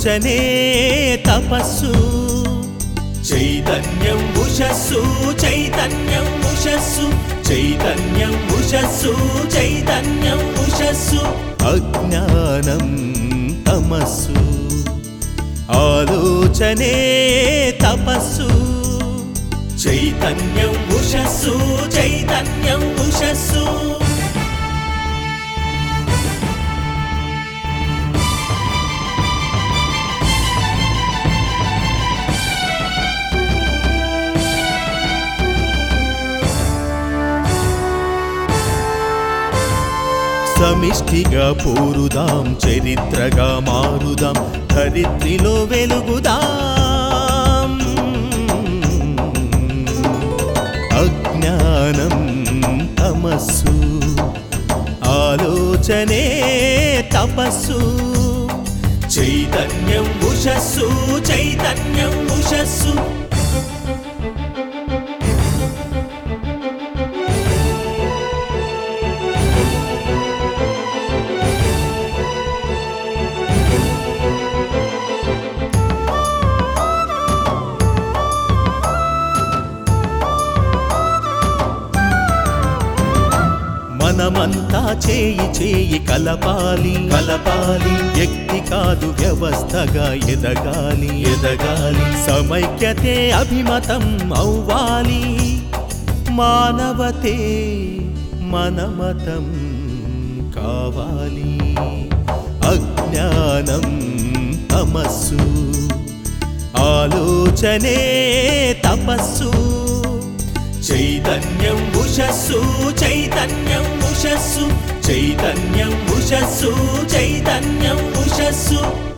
ఆలోచనే తపస్సు చైతన్యం ఉషస్సు చైతన్యం ఉషస్సు చైతన్యం ఉషస్సు చైతన్యం ఉషస్సు అజ్ఞానం తమస్సు ఆలోచనే తపస్సు చైతన్యం ఉషస్సు చైతన్యం ఉషస్సు సమిష్టిగా పోరుదాం చరిత్రగా మారుదాం ధరిత్రిలో వెలుగుదాం అజ్ఞానం తమస్సు ఆలోచనే తపస్సు చైతన్యం ఉషస్సు చైతన్యం ఉషస్సు మనమంతా చేయి చేయి కలపాలి కలపాలి వ్యక్తి కాదు వ్యవస్థగా ఎదగాలి ఎదగాలి సమైక్యతే అభిమతం అవ్వాలి మానవతే మనమతం కావాలి అజ్ఞానం తమస్సు ఆలోచనే తపస్సు చైతన్యం ఉషస్సు చైతన్యం ఉషస్సు చైతన్యం ఉషస్సు చైతన్యం ఉషస్సు